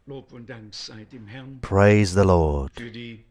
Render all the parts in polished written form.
Lob und Dank sei dem Herrn Praise the Lord für die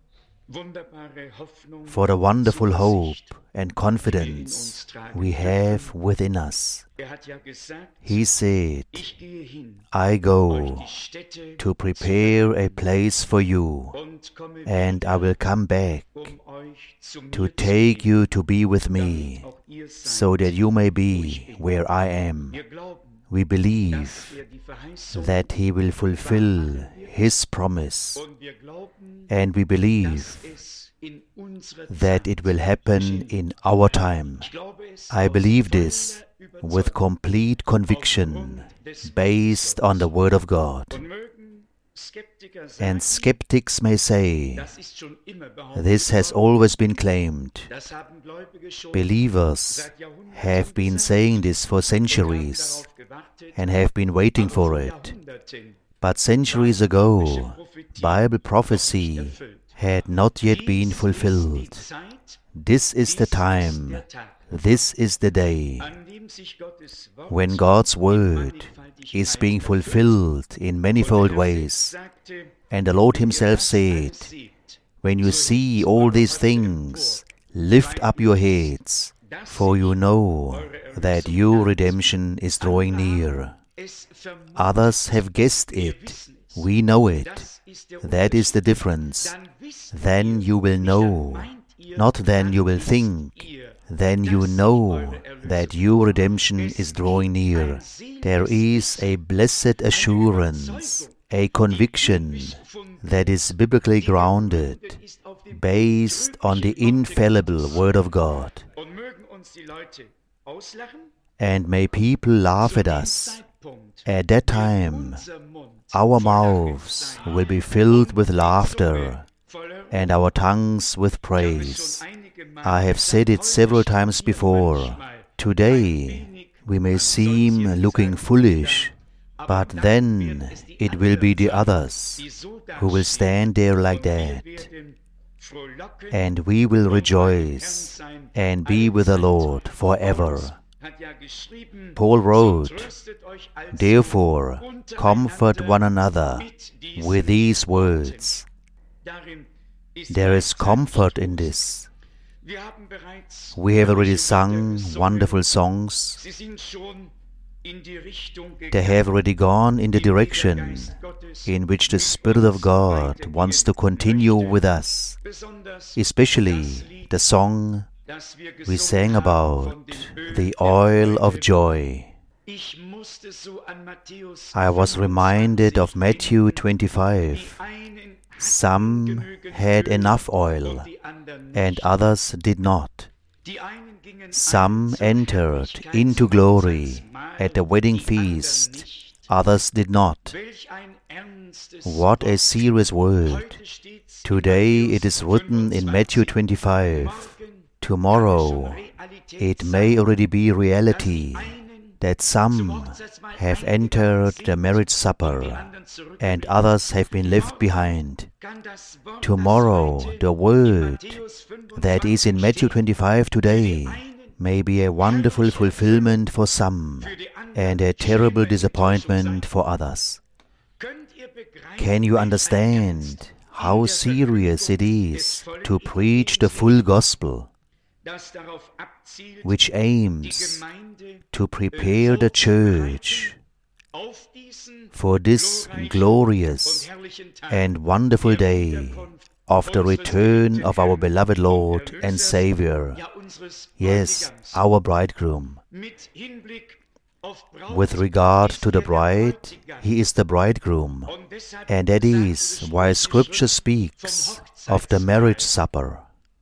wunderbare Hoffnung for the wonderful und hope Zuversicht, and die wir in confidence uns tragen we have dürfen. within us. Hat ja gesagt, He said, ich gehe hin, I euch go die Stätte to zu prepare a bereiten place for you, und komme and I wieder, will come back euch zu to mir zu take nehmen, you to be with damit me, auch ihr seid, so that you may wo ich be bin. where I am. Wir glauben, We dass believe die Verheißung that He will fulfill wahr machen wird. His promise, Und wir glauben, and we dass believe es in unserer that Zeit it will happen geschehen in wird. our time. Ich glaube es I aus believe voller this Überzeugung with complete conviction, aufgrund des based on the Word of God. Und mögen Skeptiker And sagen, skeptics may say, das ist schon immer behauptet this has worden, always been claimed. das haben Gläubige schon Believers seit Jahrhunderten have been gesagt saying this for und haben centuries darauf gewartet, and have been waiting aber for vor it. Jahrhunderten But centuries ago, Bible prophecy had not yet been Dies ist die fulfilled. Zeit, This is the dies ist time, der Tag, this is the day, an dem sich Gottes Wort when God's in Word Mannigfaltigkeit is being erfüllt. fulfilled in Und manifold der Herr ways. selbst sagte, And the Lord wenn ihr Himself das said, alles seht, when you so see hebt all eure these Häupter things, empor, lift weil up ihr your wisst, heads, dass for you sich know eure that Erlösung your naht. redemption is drawing Andere near. haben es vermutet, Others have guessed wir it. wissen es. We know it. Das ist der That is the Unterschied. difference. Dann wisst Then ihr, you will nicht dann know, meint ihr, not then you dann will wisst think, ihr, then you dass sich know eure Erlösung that your naht. redemption Es is drawing gibt near. ein There is seliges a Wissen, blessed eine assurance, Überzeugung, a die conviction biblisch fundiert that is biblically die grounded, gegründet ist auf dem based on the untrüglichen Worte infallible Gottes. Word of God. Und mögen uns die Leute auslachen, And may people laugh zu at dem us. Zeitpunkt At that wird time, unser Mund our voll Lachen mouths sein will be filled with und die laughter, Zunge voller and Ruhm. our tongues with Ich habe es praise. schon einige Male I have said gesagt, it heute several steht times hier before. manchmal ein Today, wenig, we may man soll seem es jetzt looking sagen, foolish, aber but dann then werden es die it will be anderen the sein, others die so who will dastehen, stand there like und wir that, werden frohlocken and we will und beim Herrn rejoice sein and be alle with the Zeit. Lord Paulus forever. hat ja geschrieben, Paul so wrote, tröstet euch also therefore, comfort one untereinander another mit diesen with these Worten. words. Darin ist There is gleichzeitig comfort in Trost. this. Wir haben bereits We have already herrliche Lieder sung gesungen. wonderful songs. Sie sind schon in die Richtung They have already gone in the in die der direction Geist Gottes in which the mit Spirit uns of God weitergehen wants to continue möchte. with us, Besonders especially das Lied, the song das wir we gesungen sang haben about, von dem Öl the der oil of Freude. joy. Ich musste so an Matthäus I was reminded of 25 Matthew denken. 25. Die einen hatten Some genügend had Öl enough und oil, die anderen and nicht. others did not. Die einen gingen Some ein zur entered Herrlichkeit into zum glory Hochzeitsmahl, at the wedding die anderen feast, nicht. others did not. Welch ein ernstes What a Wort. serious word. Heute steht's in Today Matthäus it is written in Matthew 25. Morgen kann es schon Tomorrow Realität it sein, may already be dass die reality einen that zum some Hochzeitsmahl have eingegangen entered sind the marriage und die supper, anderen and zurückgeblieben. others have been left Morgen behind. kann das Wort, Tomorrow das heute the in word Matthäus that is in 25 Matthew steht, 25 für die today einen may be a wonderful fulfillment for some für die anderen and a schlimme terrible Enttäuschung disappointment sein. for others. Könnt ihr begreifen, Can you welch ein understand Ernst how in der serious it Verkündigung des is vollen to preach the Evangeliums full ist, gospel, das darauf abzielt, which die aims Gemeinde to prepare the church auf diesen for this glorreichen glorious und herrlichen Tag and wonderful der day Wiederkunft of the unseres return geliebten of our Herrn beloved und Lord and Erlösers, Savior. ja unseres Yes, Bräutigams. our bridegroom. Mit Hinblick auf Braut With regard ist to the er der bride, Bräutigam. he is the bridegroom. Und deshalb And that sagt is die why Schrift Scripture vom speaks of the marriage supper.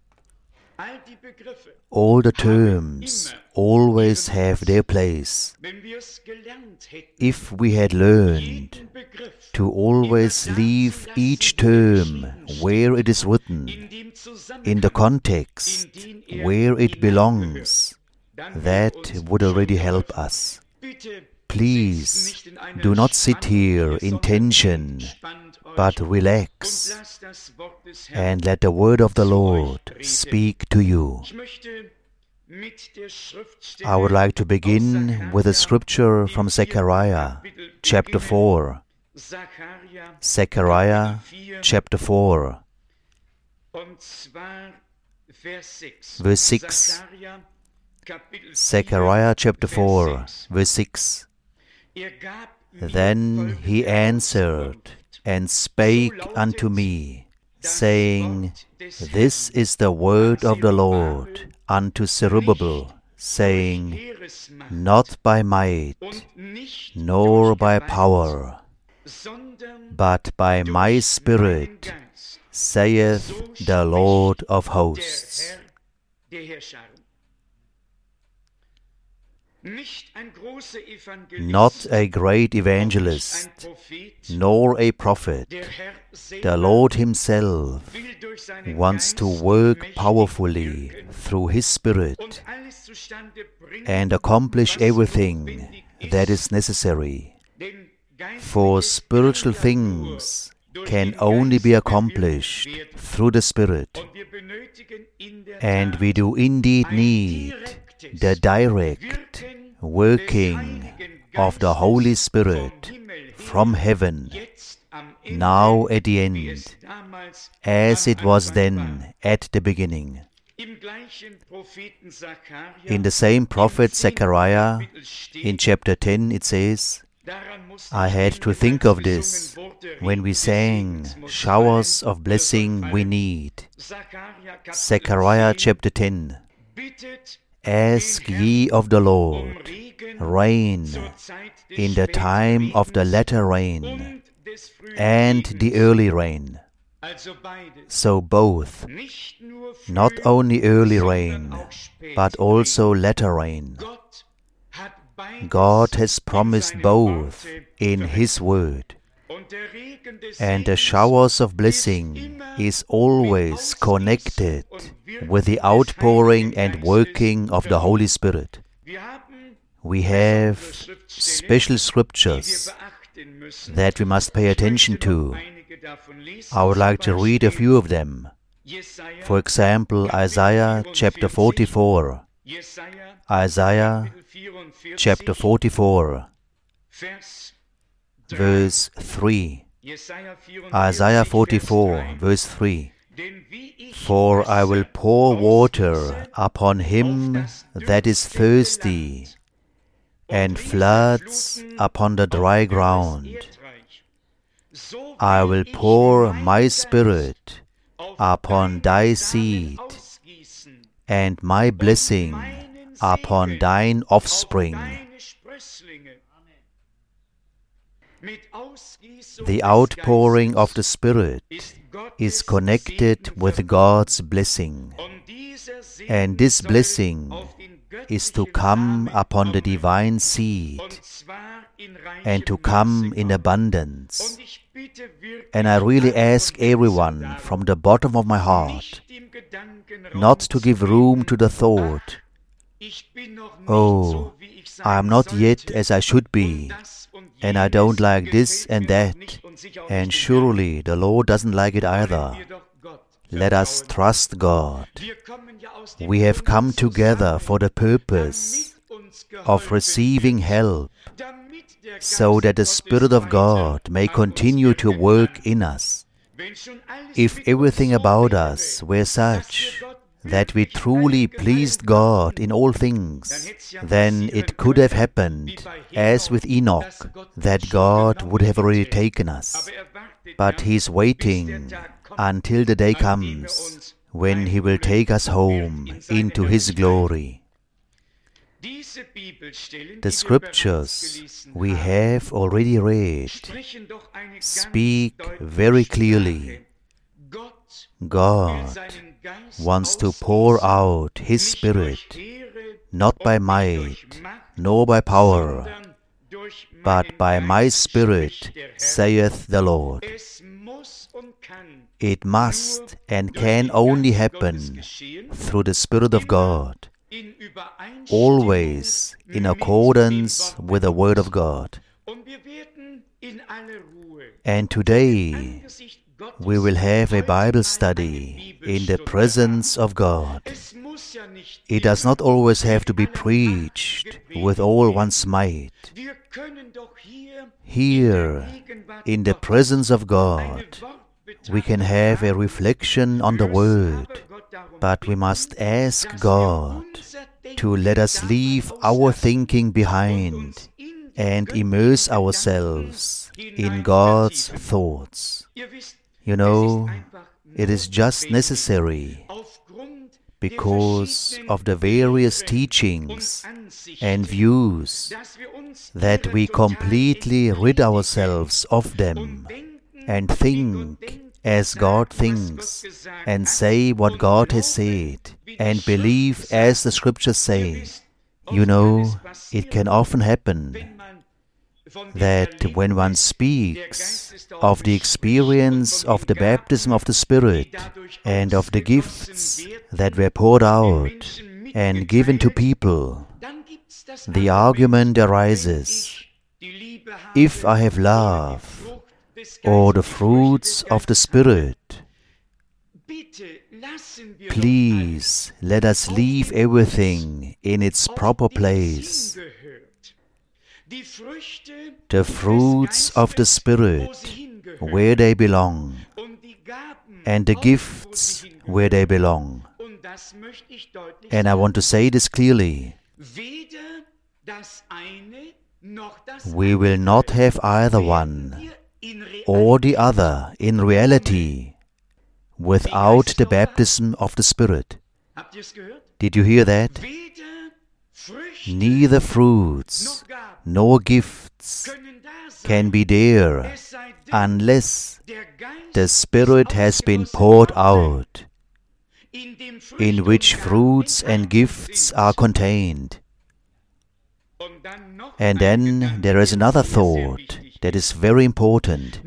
All die Begriffe, All the haben terms immer always ihren have Platz. their place. wenn wir es gelernt hätten, If we had learned jeden Begriff to always immer da leave zu lassen, each wo er term geschrieben where steht, it is written, in dem in the Zusammenhang, context in den er where it hineingehört, belongs, dann würde that uns would already schon help geholfen. us. Bitte Please, sitzt nicht in einer do not sit Spannung here hier, in sondern tension, entspannt euch but und relax, lasst das Wort des Herrn and let the word of the zu Lord euch reden. speak to you. Ich möchte mit der Schriftstelle I would like to aus begin with a Sacharja scripture im from 4. Zechariah, Kapitel chapter beginnen. 4. Zechariah chapter 4, verse 6. Zechariah chapter 4, verse 6. Then he answered and spake unto me, saying, This is the word of the Lord unto Zerubbabel, saying, Not by might, nor by power, but by my Spirit, saith the Lord of hosts. Not a great evangelist, nor a prophet. The Lord Himself wants to work powerfully through His Spirit and accomplish everything that is necessary. For spiritual things can only be accomplished through the Spirit, and we do indeed need the direct working of the Holy Spirit from heaven, now at the end, as it was then at the beginning. In the same prophet Zechariah, in chapter 10, it says, I had to think of this when we sang, Showers of blessing we need. Zechariah chapter 10. Ask ye of the Lord rain in the time of the latter rain and the early rain. So both, not only early rain, but also latter rain. God has promised both in His word, and the showers of blessing is always connected with the outpouring and working of the Holy Spirit. We have special scriptures that we must pay attention to. I would like to read a few of them. For example, Isaiah chapter 44. Isaiah chapter 44, verse 3. Isaiah 44, verse 3. For I will pour water upon him that is thirsty, and floods upon the dry ground. I will pour my Spirit upon thy seed, and my blessing upon thine offspring. The outpouring of the Spirit is connected with God's blessing, and this blessing is to come upon the divine seed and to come in abundance. And I really ask everyone from the bottom of my heart not to give room to the thought, oh, I am not yet as I should be, and I don't like this and that, and surely the Lord doesn't like it either. Let us trust God. We have come together for the purpose of receiving help, so that the Spirit of God may continue to work in us. If everything about us were such that we truly pleased God in all things, then it could have happened, as with Enoch, that God would have already taken us. But He is waiting until the day comes when He will take us home into His glory. The scriptures we have already read speak very clearly. God wants to pour out His Spirit, not by might, nor by power, but by my Spirit, saith the Lord. It must and can only happen through the Spirit of God, always in accordance with the Word of God. And today we will have a Bible study in the presence of God. It does not always have to be preached with all one's might. Here, in the presence of God, we can have a reflection on the Word, but we must ask God to let us leave our thinking behind and immerse ourselves in God's thoughts. You know, it is just necessary because of the various teachings and views that we completely rid ourselves of them and think as God thinks and say what God has said and believe as the Scriptures say. You know, it can often happen that when one speaks of the experience of the baptism of the Spirit and of the gifts that were poured out and given to people, the argument arises, if I have love or the fruits of the Spirit, please let us leave everything in its proper place. The fruits of the Spirit where they belong, and the gifts where they belong. And I want to say this clearly. We will not have either one or the other in reality without the baptism of the Spirit. Did you hear that? Neither fruits nor gifts can be there unless the Spirit has been poured out, in which fruits and gifts are contained. And then there is another thought that is very important.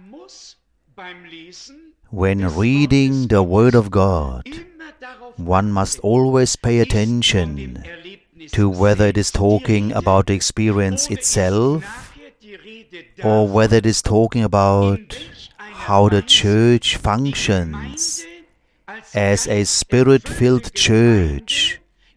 When reading the Word of God, one must always pay attention to whether it is talking about the experience itself or whether it is talking about how the church functions as a Spirit-filled church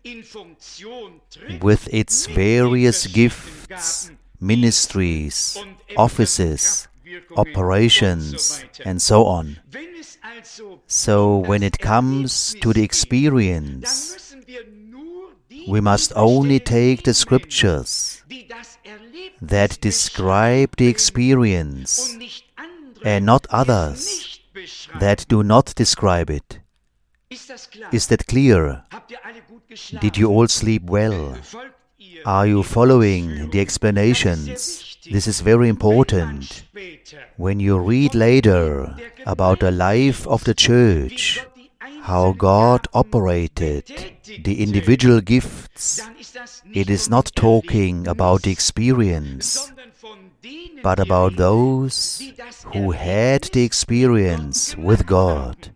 with its various gifts, ministries, offices, operations, and so on. So when it comes to the experience, we must only take the Scriptures that describe the experience and not others that do not describe it. Is that clear? Did you all sleep well? Are you following the explanations? This is very important. When you read later about the life of the church, how God operated the individual gifts, it is not talking about the experience, but about those who had the experience with God.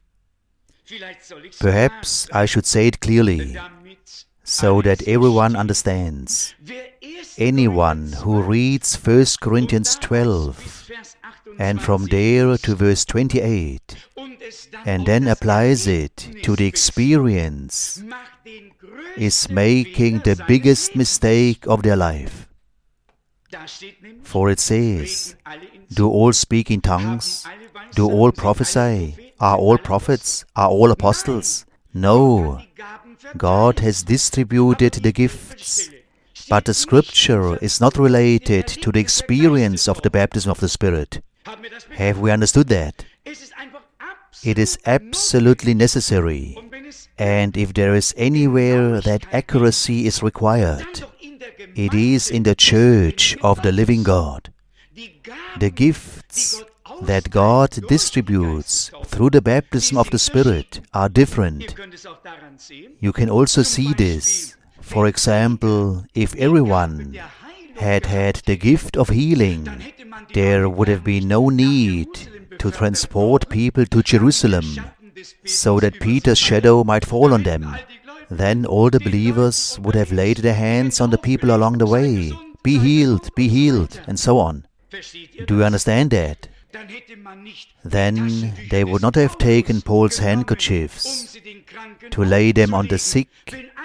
Perhaps I should say it clearly, so that everyone understands. Anyone who reads 1 Corinthians 12 and from there to verse 28 and then applies it to the experience is making the biggest mistake of their life. For it says, do all speak in tongues? Do all prophesy? Are all prophets? Are all apostles? No. God has distributed the gifts, but the Scripture is not related to the experience of the baptism of the Spirit. Have we understood that? It is absolutely necessary, and if there is anywhere that accuracy is required, it is in the church of the living God. The gifts that God distributes through the baptism of the Spirit are different. You can also see this. For example, if everyone had had the gift of healing, there would have been no need to transport people to Jerusalem so that Peter's shadow might fall on them. Then all the believers would have laid their hands on the people along the way. Be healed, and so on. Do you understand that? Then they would not have taken Paul's handkerchiefs to lay them on the sick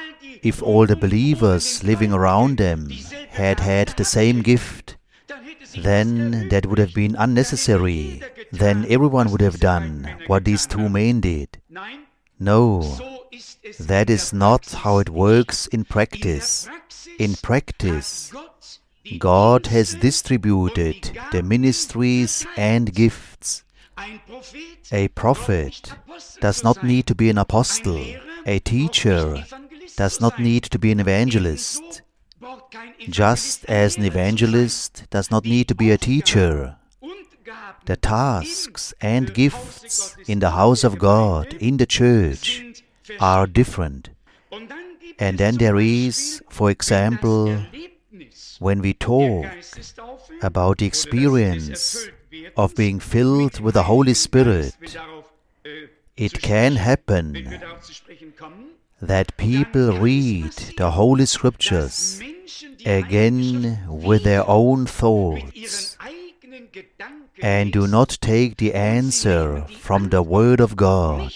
if all the believers living around them had had the same gift. then that would have been unnecessary. Then everyone would have done what these two men did. No, that is not how it works in practice. In practice, God has distributed the ministries and gifts. A prophet does not need to be an apostle. A teacher does not need to be an evangelist. Just as an evangelist does not need to be a teacher. The tasks and gifts in the house of God, in the church, are different. And then there is, for example, when we talk about the experience of being filled with the Holy Spirit, it can happen that people read the Holy Scriptures again with their own thoughts and do not take the answer from the Word of God,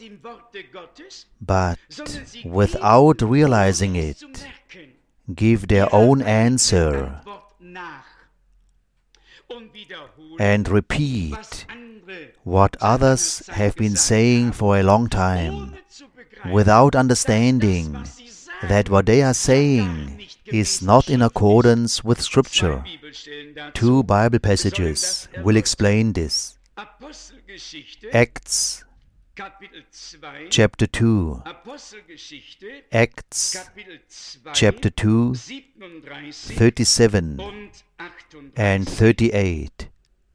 but without realizing it, give their own answer and repeat what others have been saying for a long time, without understanding that what they are saying is not in accordance with Scripture. 2 Bible passages will explain this. Acts chapter 2. Acts chapter 2, 37 and 38.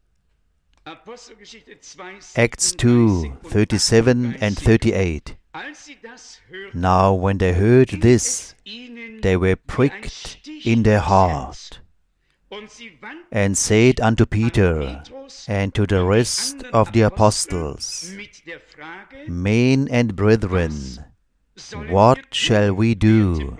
Acts 2, 37 and 38. Now when they heard this, they were pricked in their heart, and said unto Peter and to the rest of the apostles, Men and brethren, what shall we do?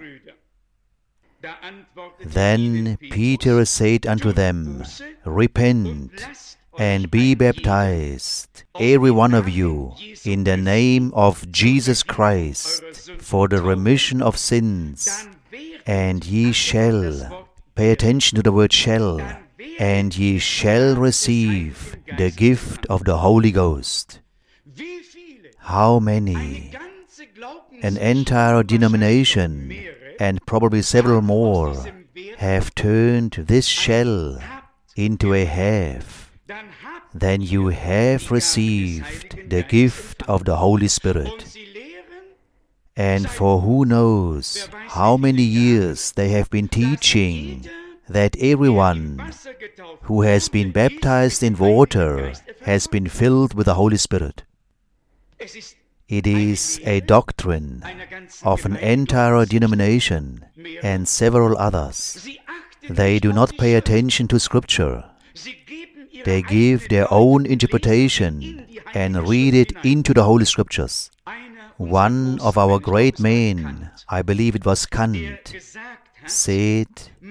Then Peter said unto them, Repent, and be baptized, every one of you, in the name of Jesus Christ, for the remission of sins, and ye shall, pay attention to the word shall, and ye shall receive the gift of the Holy Ghost. How many? An entire denomination, and probably several more, have turned this shall into a have. Then you have received the gift of the Holy Spirit. And for who knows how many years they have been teaching that everyone who has been baptized in water has been filled with the Holy Spirit. It is a doctrine of an entire denomination and several others. They do not pay attention to Scripture. They give their own interpretation and read it into the Holy Scriptures. One of our great men, I believe it was Kant, said,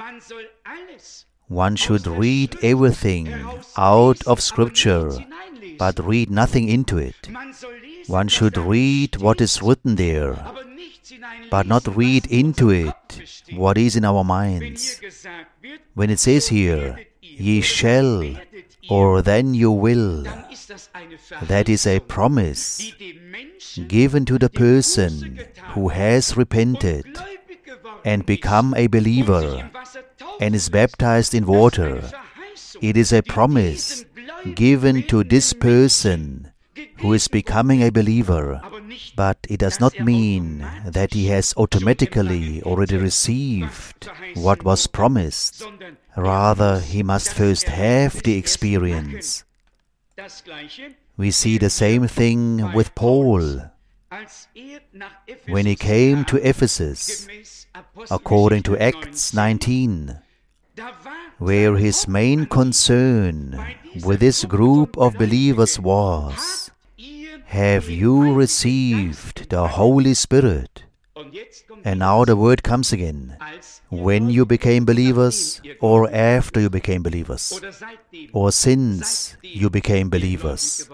one should read everything out of Scripture, but read nothing into it. One should read what is written there, but not read into it what is in our minds. When it says here, ye shall, or then you will, that is a promise given to the person who has repented and become a believer and is baptized in water. It is a promise given to this person who is becoming a believer, but it does not mean that he has automatically already received what was promised. Rather, he must first have the experience. We see the same thing with Paul. When he came to Ephesus, according to Acts 19, where his main concern with this group of believers was, have you received the Holy Spirit? And now the word comes again. When you became believers, or after you became believers, or since you became believers.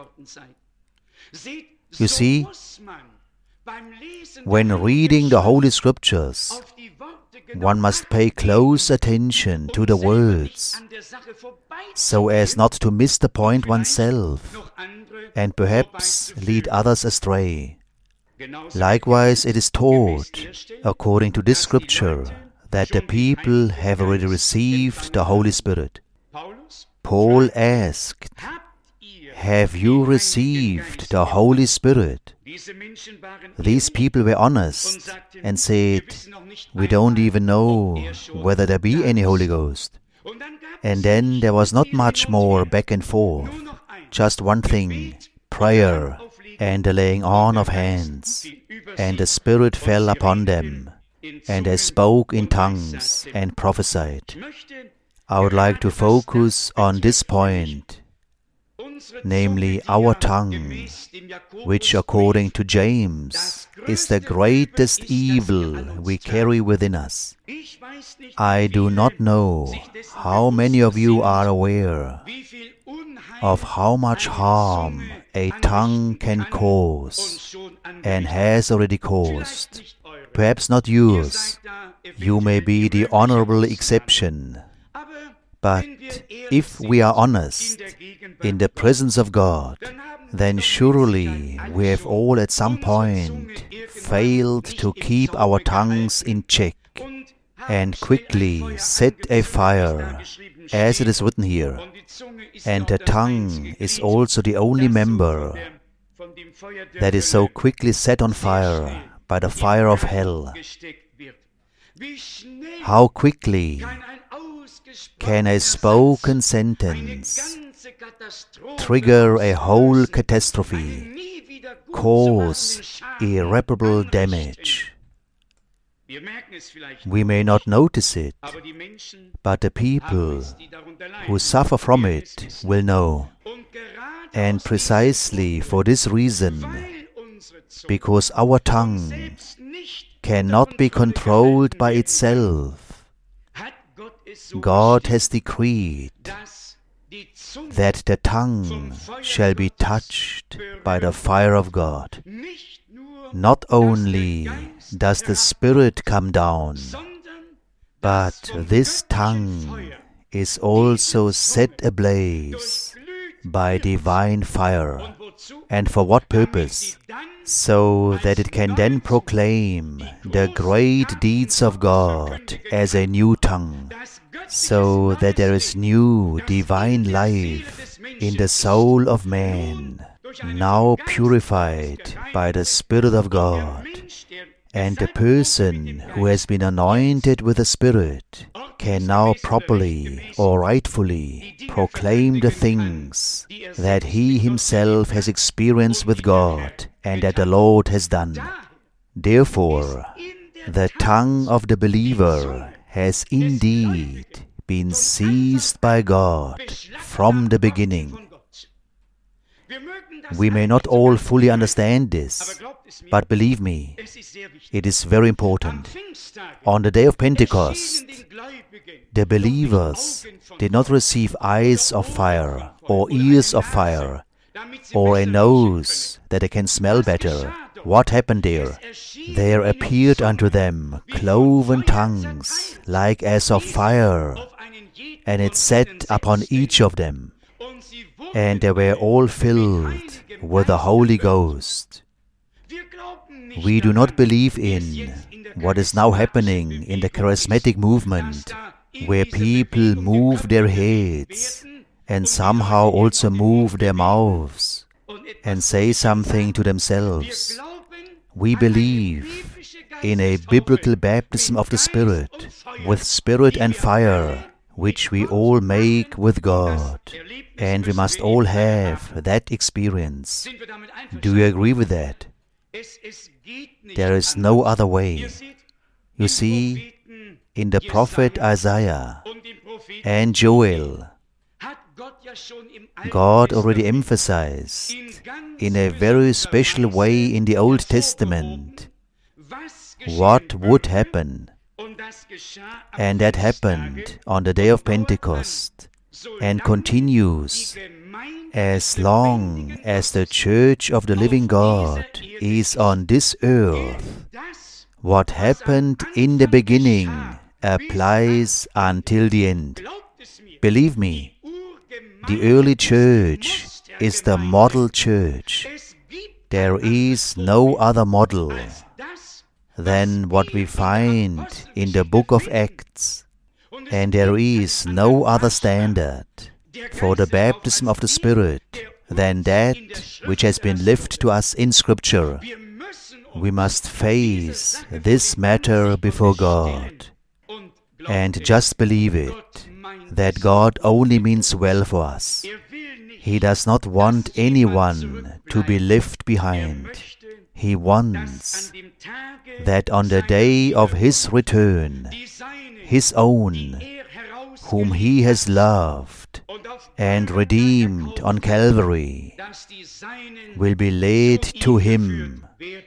You see, when reading the Holy Scriptures, one must pay close attention to the words, so as not to miss the point oneself, and perhaps lead others astray. Likewise, it is taught, according to this scripture, that the people have already received the Holy Spirit. Paul asked, "Have you received the Holy Spirit?" These people were honest and said, "We don't even know whether there be any Holy Ghost." And then there was not much more back and forth, just one thing, prayer and the laying on of hands. And the Spirit fell upon them, and they spoke in tongues and prophesied. I would like to focus on this point, namely our tongue, which according to James is the greatest evil we carry within us. I do not know how many of you are aware of how much harm a tongue can cause and has already caused. Perhaps not yours. You may be the honorable exception. But if we are honest in the presence of God, then surely we have all at some point failed to keep our tongues in check and quickly set a fire, as it is written here. And the tongue is also the only member that is so quickly set on fire by the fire of hell. How quickly can a spoken sentence trigger a whole catastrophe, cause irreparable damage? We may not notice it, but the people who suffer from it will know. And precisely for this reason, because our tongue cannot be controlled by itself, God has decreed that the tongue shall be touched by the fire of God. Not only does the Spirit come down, but this tongue is also set ablaze by divine fire. And for what purpose? So that it can then proclaim the great deeds of God as a new tongue, so that there is new divine life in the soul of man, now purified by the Spirit of God. And the person who has been anointed with the Spirit can now properly or rightfully proclaim the things that he himself has experienced with God and that the Lord has done. Therefore, the tongue of the believer has indeed been seized by God from the beginning. We may not all fully understand this, but believe me, it is very important. On the day of Pentecost, the believers did not receive eyes of fire, or ears of fire, or a nose that they can smell better. What happened there? There appeared unto them cloven tongues, like as of fire, and it sat upon each of them, and they were all filled with the Holy Ghost. We do not believe in what is now happening in the charismatic movement, where people move their heads and somehow also move their mouths and say something to themselves. We believe in a biblical baptism of the Spirit, with Spirit and fire, which we all make with God. And we must all have that experience. Do you agree with that? There is no other way. You see, in the prophet Isaiah and Joel, God already emphasized in a very special way in the Old Testament what would happen. And that happened on the day of Pentecost and continues as long as the Church of the living God is on this earth. What happened in the beginning applies until the end. Believe me, the early church is the model church. There is no other model than what we find in the book of Acts, and there is no other standard for the baptism of the Spirit than that which has been left to us in Scripture. We must face this matter before God and just believe it, that God only means well for us. He does not want anyone to be left behind. He wants that on the day of His return, His own, whom He has loved and redeemed on Calvary, will be led to Him,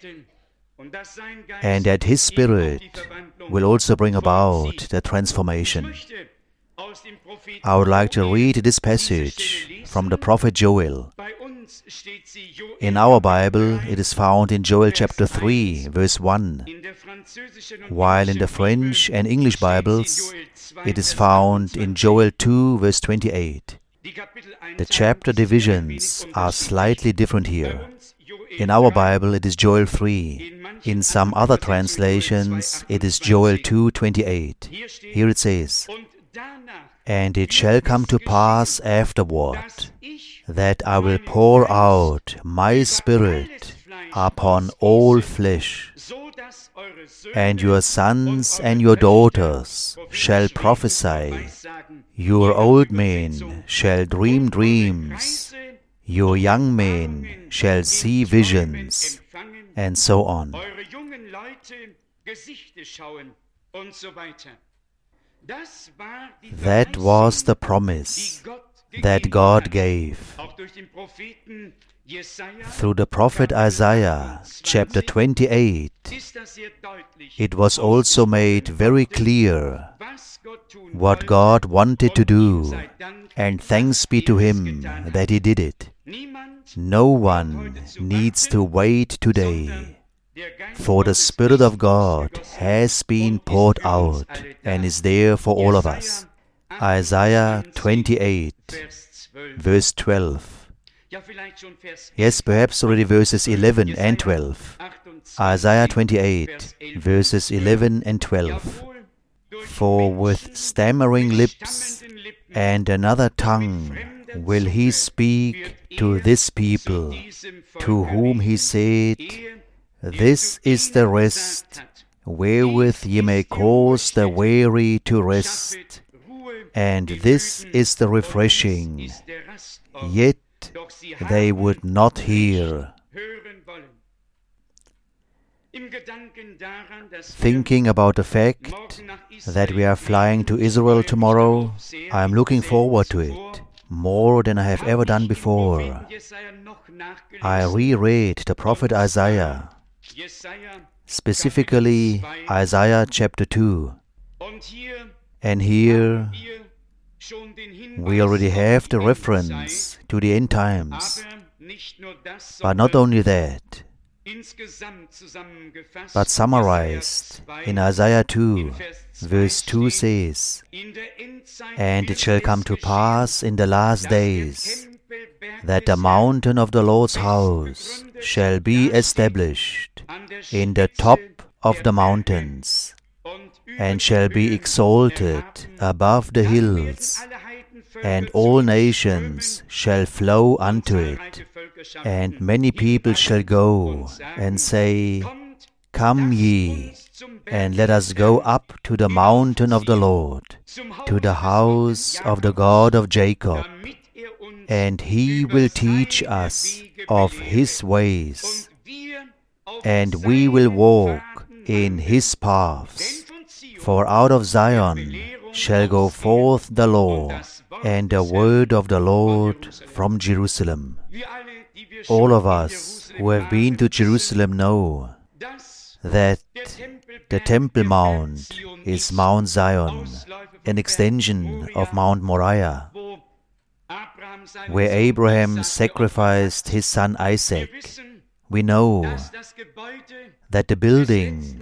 and that His Spirit will also bring about the transformation. I would like to read this passage from the prophet Joel. In our Bible, it is found in Joel chapter 3, verse 1, while in the French and English Bibles, it is found in Joel 2, verse 28. The chapter divisions are slightly different here. In our Bible, it is Joel 3. In some other translations, it is Joel 2:28. Here it says, "And it shall come to pass afterward, that I will pour out my Spirit upon all flesh, and your sons and your daughters shall prophesy, your old men shall dream dreams, your young men shall see visions," and so on. That was the promise that God gave. Through the prophet Isaiah, chapter 28, it was also made very clear what God wanted to do, and thanks be to Him that He did it. No one needs to wait today, for the Spirit of God has been poured out and is there for all of us. Isaiah 28, verse 12. Yes, perhaps already verses 11 and 12. Isaiah 28, verses 11 and 12. "For with stammering lips and another tongue will He speak to this people, to whom He said, This is the rest, wherewith ye may cause the weary to rest, and this is the refreshing, yet they would not hear." Thinking about the fact that we are flying to Israel tomorrow, I am looking forward to it more than I have ever done before. I reread the prophet Isaiah, specifically Isaiah chapter 2. And here we already have the reference to the end times. But not only that, but summarized in Isaiah 2, verse 2 says, "And it shall come to pass in the last days, that the mountain of the Lord's house shall be established in the top of the mountains, and shall be exalted above the hills, and all nations shall flow unto it. And many people shall go and say, Come ye, and let us go up to the mountain of the Lord, to the house of the God of Jacob, and He will teach us of His ways, and we will walk in His paths. For out of Zion shall go forth the law, and the word of the Lord from Jerusalem." All of us who have been to Jerusalem know that the Temple Mount is Mount Zion, an extension of Mount Moriah, where Abraham sacrificed his son Isaac. We know that the building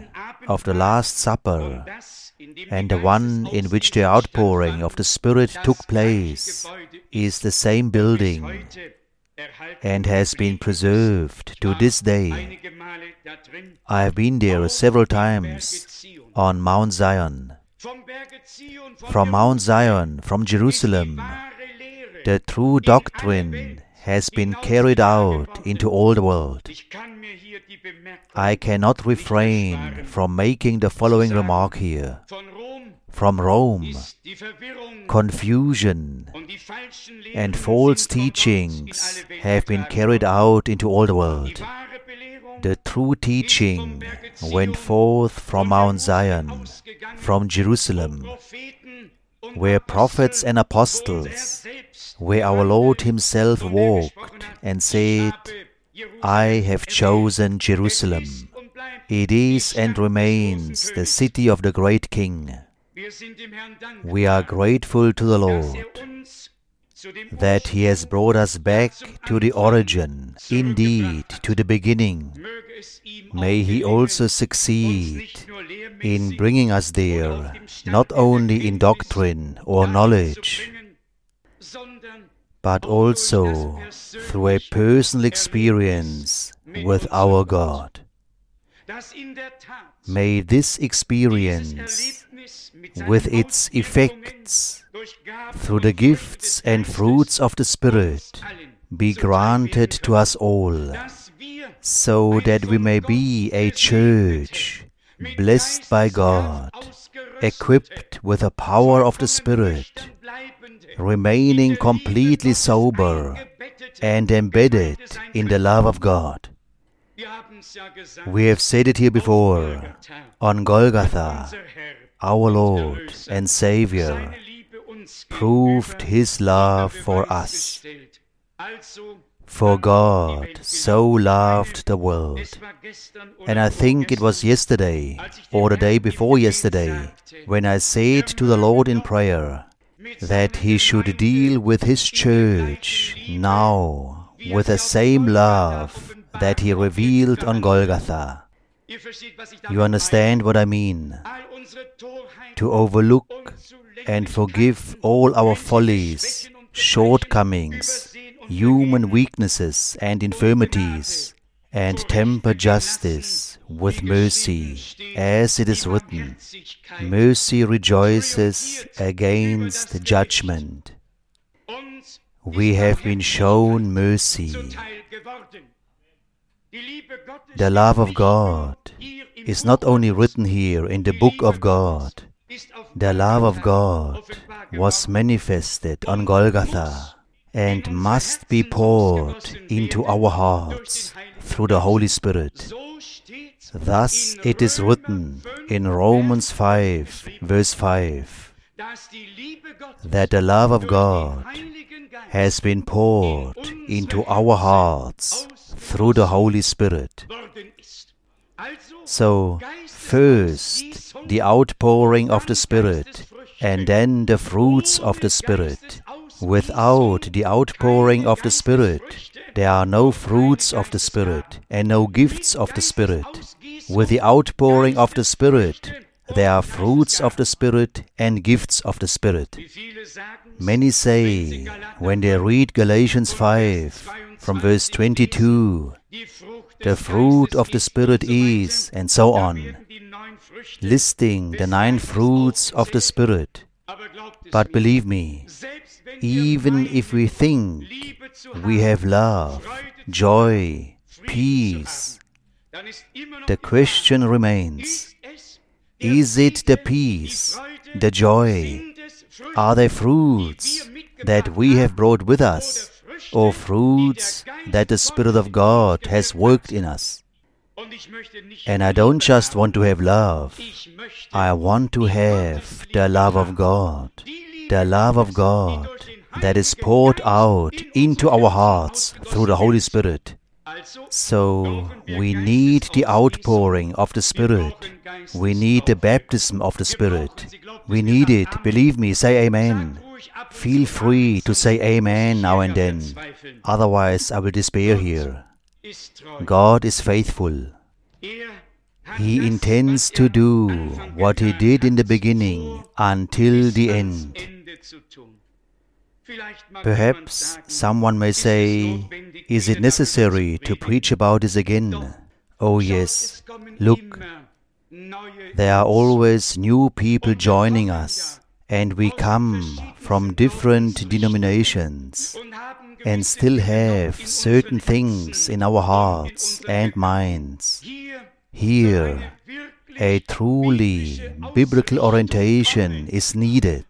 of the Last Supper und das, in dem and die the one in which the outpouring of the Spirit took place is the same building heute erhalten and has been preserved to this day. einige Male da drin. I have been there several times on Mount Zion. Vom Berge Zion, From Mount Zion, from Jerusalem, wahre Lehre. the true doctrine has been carried out into all the world. Ich kann mir hier die Bemerkung I cannot refrain from making the following remark here. von Rom From Rome, ist die Verwirrung confusion und die falschen Lehren and false sind von Gott teachings in alle Welt have been getragen carried worden. out into all the Die world. wahre Belehrung The true teaching went forth from Mount Zion, from Jerusalem, Propheten und where prophets and wo er apostles, selbst where our Lord himself walked and said, I have chosen Jerusalem. It is and remains the city of the great King. We are grateful to the Lord that He has brought us back to the origin, indeed to the beginning. May He also succeed in bringing us there, not only in doctrine or knowledge, but also through a personal experience with our God. May this experience, with its effects, through the gifts and fruits of the Spirit, be granted to us all, so that we may be a church blessed by God, equipped with the power of the Spirit, remaining completely sober and embedded in the love of God. We have said it here before, on Golgotha, our Lord and Savior proved His love for us. For God so loved the world. And I think it was yesterday, or the day before yesterday, when I said to the Lord in prayer that He should deal with His church now with the same love that He revealed on Golgotha. You understand what I mean? To overlook and forgive all our follies, shortcomings, human weaknesses and infirmities, and temper justice with mercy, as it is written, mercy rejoices against judgment. We have been shown mercy. The love of God is not only written here in the book of God. The love of God was manifested on Golgotha and must be poured into our hearts through the Holy Spirit. Thus it is written in Romans 5, verse 5, that the love of God has been poured into our hearts through the Holy Spirit. So, first the outpouring of the Spirit, and then the fruits of the Spirit. Without the outpouring of the Spirit, there are no fruits of the Spirit and no gifts of the Spirit. With the outpouring of the Spirit, there are fruits of the Spirit and gifts of the Spirit. Many say, when they read Galatians 5, from verse 22, the fruit of the Spirit is, and so on, listing the 9 fruits of the Spirit. But believe me, even if we think we have love, joy, peace, the question remains, is it the peace, the joy? Are they fruits that we have brought with us, or fruits that the Spirit of God has worked in us? And I don't just want to have love, I want to have the love of God. The love of God that is poured out into our hearts through the Holy Spirit. So we need the outpouring of the Spirit. We need the baptism of the Spirit. We need it. Believe me, say amen. Feel free to say amen now and then. Otherwise I will despair here. God is faithful. He intends to do what He did in the beginning until the end. Perhaps someone may say, is it necessary to preach about this again? Oh yes, look, there are always new people joining us, and we come from different denominations and still have certain things in our hearts and minds. Here, a truly biblical orientation is needed.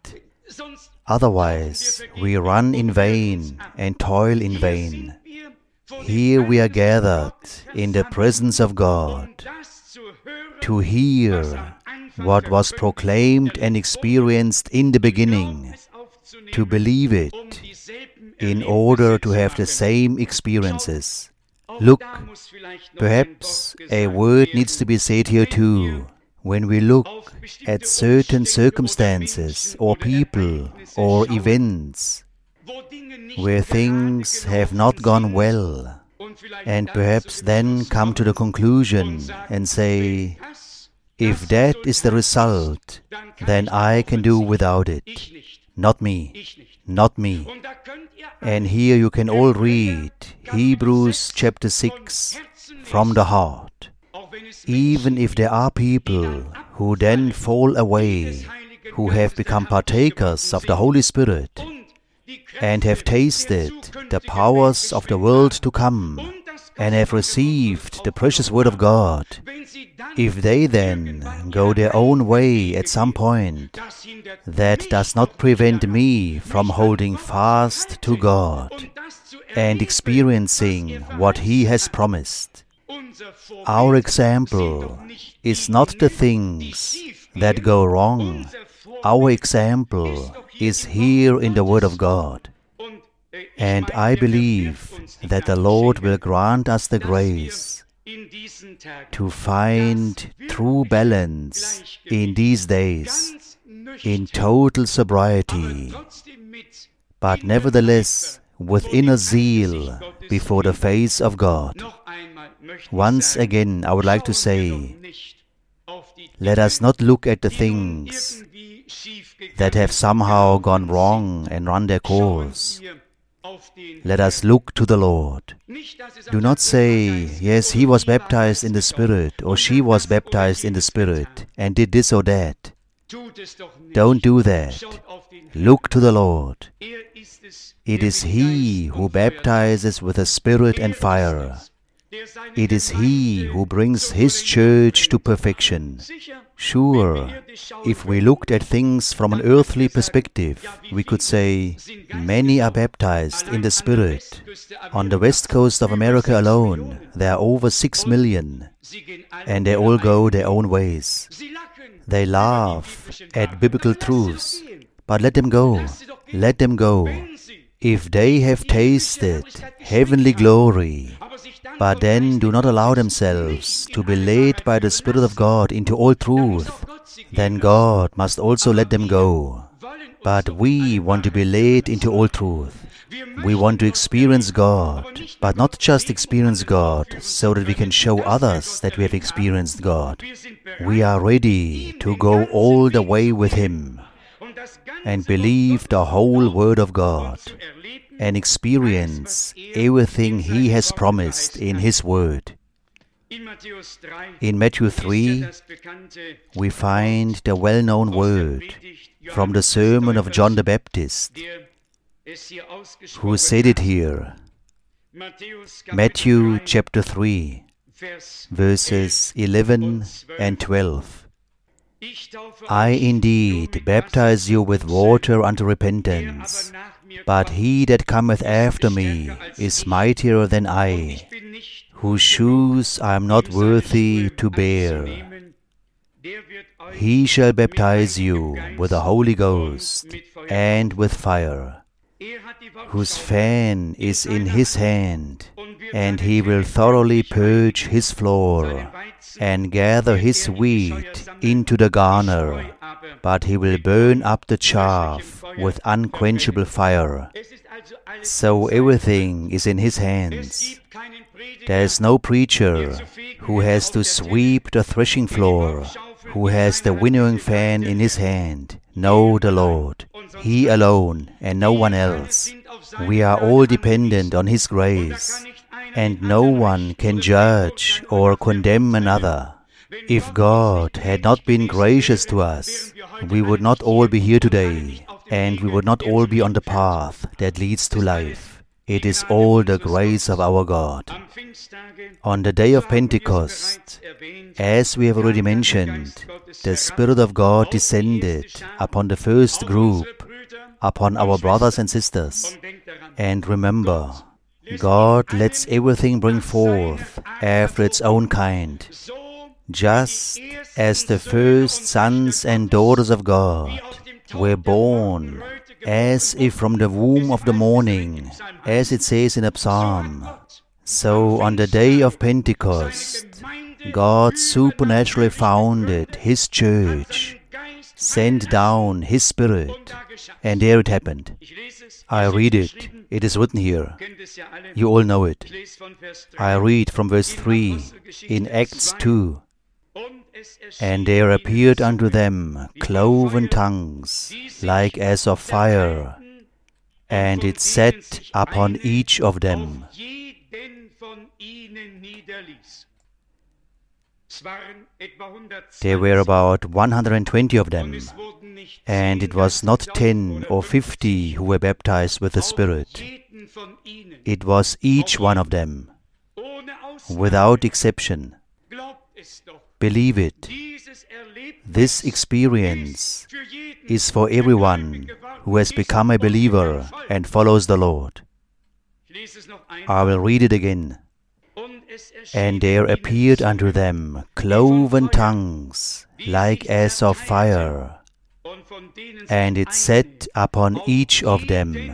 Otherwise, we run in vain and toil in vain. Here we are gathered in the presence of God to hear what was proclaimed and experienced in the beginning, to believe it in order to have the same experiences. Look, perhaps a word needs to be said here too. When we look at certain circumstances or people or events where things have not gone well, and perhaps then come to the conclusion and say, if that is the result, then I can do without it. Not me, not me. And here you can all read Hebrews chapter 6 from the heart. Even if there are people who then fall away, who have become partakers of the Holy Spirit and have tasted the powers of the world to come and have received the precious Word of God, if they then go their own way at some point, that does not prevent me from holding fast to God and experiencing what He has promised. Our example is not the things that go wrong. Our example is here in the Word of God. And I believe that the Lord will grant us the grace to find true balance in these days, in total sobriety, but nevertheless with inner zeal before the face of God. Once again, I would like to say, let us not look at the things that have somehow gone wrong and run their course. Let us look to the Lord. Do not say, yes, he was baptized in the Spirit, or she was baptized in the Spirit, and did this or that. Don't do that. Look to the Lord. It is He who baptizes with the Spirit and fire. It is He who brings His church to perfection. Sure, if we looked at things from an earthly perspective, we could say, many are baptized in the Spirit. On the west coast of America alone, there are over 6 million, and they all go their own ways. They laugh at biblical truths, but let them go. Let them go. If they have tasted heavenly glory, but then do not allow themselves to be led by the Spirit of God into all truth, then God must also let them go. But we want to be led into all truth. We want to experience God, but not just experience God so that we can show others that we have experienced God. We are ready to go all the way with Him and believe the whole Word of God and experience everything He has promised in His Word. In Matthew 3, we find the well-known word from the sermon of John the Baptist, who said it here. Matthew chapter 3, verses 11 and 12. I indeed baptize you with water unto repentance, but he that cometh after me is mightier than I, whose shoes I am not worthy to bear. He shall baptize you with the Holy Ghost and with fire, whose fan is in his hand, and he will thoroughly purge his floor, and gather his wheat into the garner, but he will burn up the chaff with unquenchable fire. So everything is in his hands. There is no preacher who has to sweep the threshing floor, who has the winnowing fan in his hand. No, the Lord. He alone and no one else. We are all dependent on His grace, and no one can judge or condemn another. If God had not been gracious to us, we would not all be here today, and we would not all be on the path that leads to life. It is all the grace of our God. On the day of Pentecost, as we have already mentioned, the Spirit of God descended upon the first group, upon our brothers and sisters. And remember, God lets everything bring forth after its own kind, just as the first sons and daughters of God were born as if from the womb of the morning, as it says in a psalm. So on the day of Pentecost, God supernaturally founded His church, sent down His Spirit, and there it happened. I read it. It is written here. You all know it. I read from verse 3 in Acts 2. And there appeared unto them cloven tongues, like as of fire, and it sat upon each of them. There were about 120 of them, and it was not 10 or 50 who were baptized with the Spirit. It was each one of them, without exception. Believe it. This experience is for everyone who has become a believer and follows the Lord. I will read it again. And there appeared unto them cloven tongues, like as of fire, and it sat upon each of them.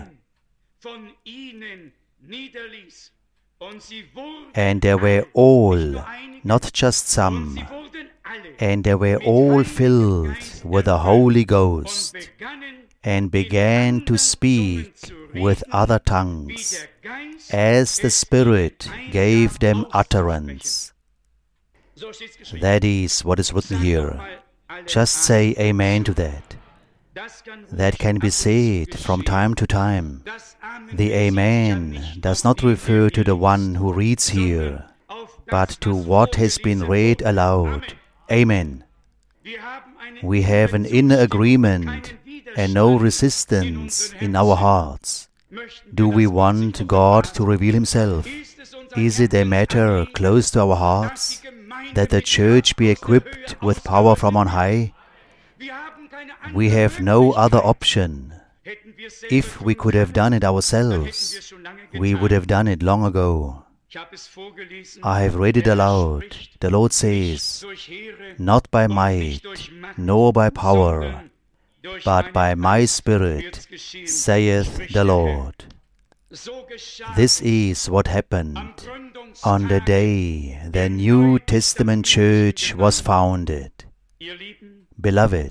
And they were all, not just some, and they were all filled with the Holy Ghost, and began to speak with other tongues, as the Spirit gave them utterance. That is what is written here. Just say amen to that. That can be said from time to time. The amen does not refer to the one who reads here, but to what has been read aloud. Amen. We have an inner agreement and no resistance in our hearts. Do we want God to reveal Himself? Is it a matter close to our hearts that the church be equipped with power from on high? We have no other option. If we could have done it ourselves, we would have done it long ago. I have read it aloud. The Lord says, not by might, nor by power, but by my Spirit, saith the Lord. This is what happened on the day the New Testament church was founded. Beloved,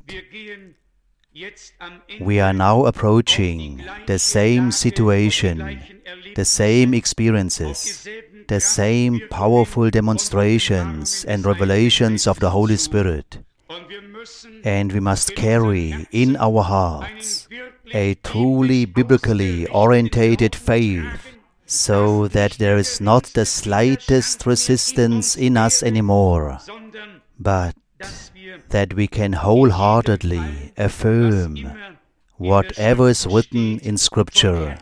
we are now approaching the same situation, the same experiences, the same powerful demonstrations and revelations of the Holy Spirit. And we must carry in our hearts a truly biblically orientated faith, so that there is not the slightest resistance in us anymore, but that we can wholeheartedly affirm whatever is written in Scripture.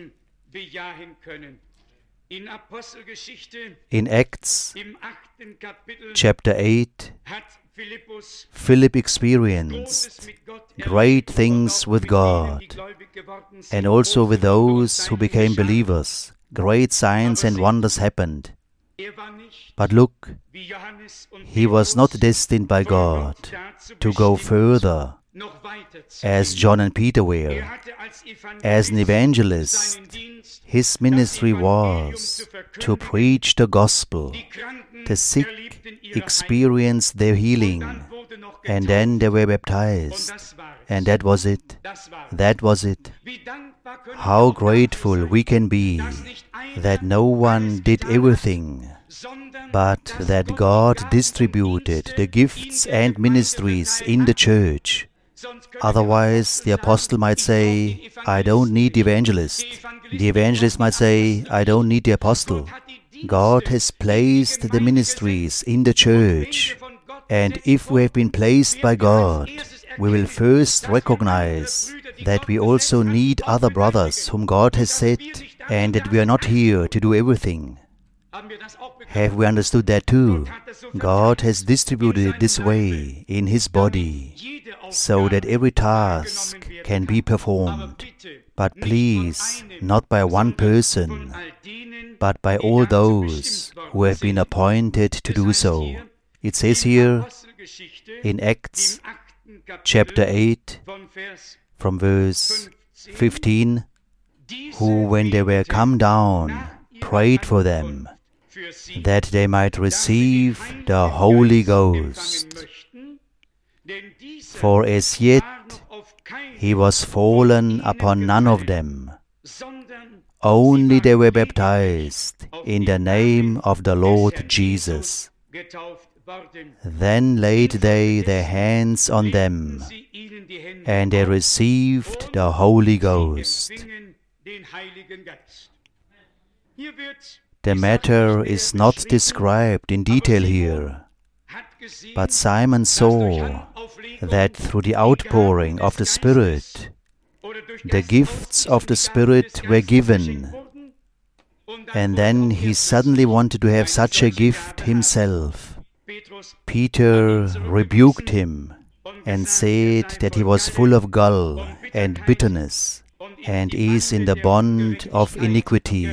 In Acts chapter 8, Philip experienced great things with God, and also with those who became believers. Great signs and wonders happened. But look, he was not destined by God to go further as John and Peter were. As an evangelist, his ministry was to preach the gospel. The sick experienced their healing, and then they were baptized. And that was it. That was it. How grateful we can be that no one did everything, but that God distributed the gifts and ministries in the church. Otherwise, the apostle might say, I don't need the evangelist. The evangelist might say, I don't need the apostle. God has placed the ministries in the church. And if we have been placed by God, we will first recognize that we also need other brothers whom God has set, and that we are not here to do everything. Have we understood that too? God has distributed it this way in His body, so that every task can be performed. But please, not by one person, but by all those who have been appointed to do so. It says here in Acts chapter 8, from verse 15, who, when they were come down, prayed for them, that they might receive the Holy Ghost. For as yet He was fallen upon none of them, only they were baptized in the name of the Lord Jesus. Then laid they their hands on them, and they received the Holy Ghost. The matter is not described in detail here, but Simon saw that through the outpouring of the Spirit, the gifts of the Spirit were given, and then he suddenly wanted to have such a gift himself. Peter rebuked him and said that he was full of gall and bitterness, and is in the bond of iniquity.